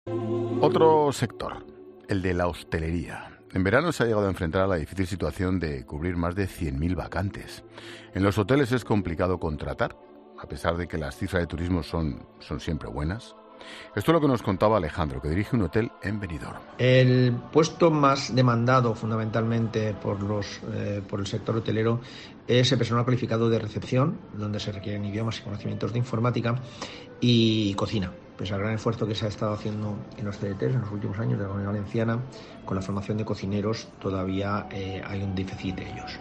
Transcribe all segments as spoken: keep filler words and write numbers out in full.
Otro sector, el de la hostelería. En verano se ha llegado a enfrentar a la difícil situación de cubrir más de cien mil vacantes. En los hoteles es complicado contratar, a pesar de que las cifras de turismo son, son siempre buenas. Esto es lo que nos contaba Alejandro, que dirige un hotel en Benidorm. El puesto más demandado fundamentalmente por, los, eh, por el sector hotelero es el personal cualificado de recepción, donde se requieren idiomas y conocimientos de informática, y cocina. Pese al gran esfuerzo que se ha estado haciendo en los C D Ts en los últimos años de la Comunidad Valenciana, con la formación de cocineros todavía eh, hay un déficit de ellos.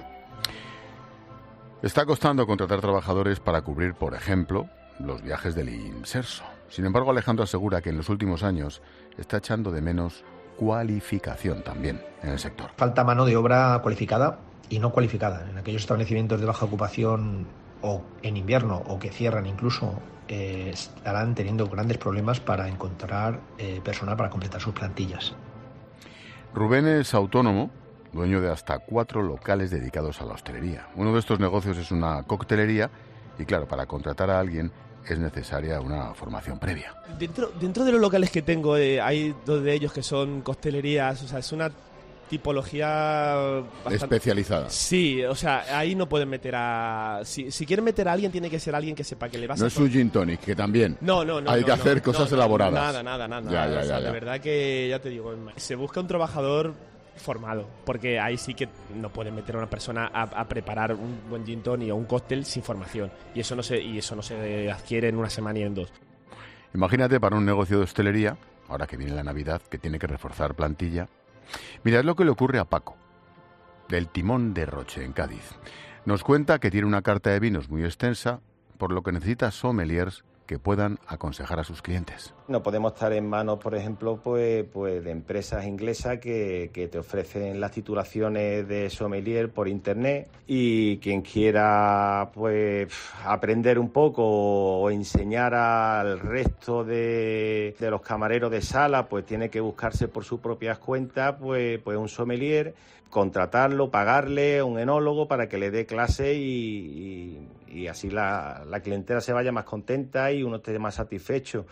Está costando contratar trabajadores para cubrir, por ejemplo, los viajes del inserso. Sin embargo, Alejandro asegura que en los últimos años está echando de menos cualificación también en el sector. Falta mano de obra cualificada y no cualificada. En aquellos establecimientos de baja ocupación o en invierno o que cierran incluso, eh, estarán teniendo grandes problemas para encontrar eh, personal para completar sus plantillas. Rubén es autónomo, dueño de hasta cuatro locales dedicados a la hostelería. Uno de estos negocios es una coctelería y claro, para contratar a alguien es necesaria una formación previa. Dentro, dentro de los locales que tengo, eh, hay dos de ellos que son costelerías, o sea, es una tipología bastante especializada. Sí, o sea, ahí no pueden meter a... Si, si quieren meter a alguien, tiene que ser alguien que sepa que le va a... No es un gin tonic, que también no, no, no, hay no, que no, hacer no, cosas no, elaboradas. Nada, nada, nada. Ya, ya, o sea, ya, ya. De verdad que, ya te digo, se busca un trabajador formado, porque ahí sí que no pueden meter a una persona a, a preparar un buen gin tonic o un cóctel sin formación, y eso no se y eso no se adquiere en una semana y en dos. Imagínate para un negocio de hostelería, ahora que viene la Navidad, que tiene que reforzar plantilla. Mira, es lo que le ocurre a Paco, del Timón de Roche, en Cádiz. Nos cuenta que tiene una carta de vinos muy extensa, por lo que necesita sommeliers que puedan aconsejar a sus clientes. No podemos estar en manos, por ejemplo, pues, pues de empresas inglesas que, que te ofrecen las titulaciones de sommelier por internet, y quien quiera pues aprender un poco o enseñar al resto de, de los camareros de sala, pues tiene que buscarse por sus propias cuentas pues, pues un sommelier, contratarlo, pagarle un enólogo para que le dé clase y, y, y así la, la clientela se vaya más contenta y uno esté más satisfecho.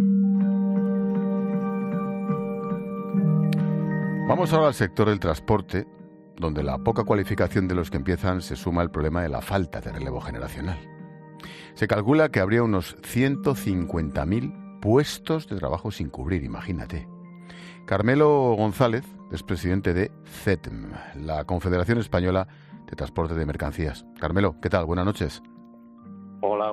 Vamos ahora al sector del transporte, donde la poca cualificación de los que empiezan se suma al problema de la falta de relevo generacional. Se calcula que habría unos ciento cincuenta mil puestos de trabajo sin cubrir, imagínate. Carmelo González es presidente de C E T M, la Confederación Española de Transporte de Mercancías. Carmelo, ¿qué tal? Buenas noches. Hola.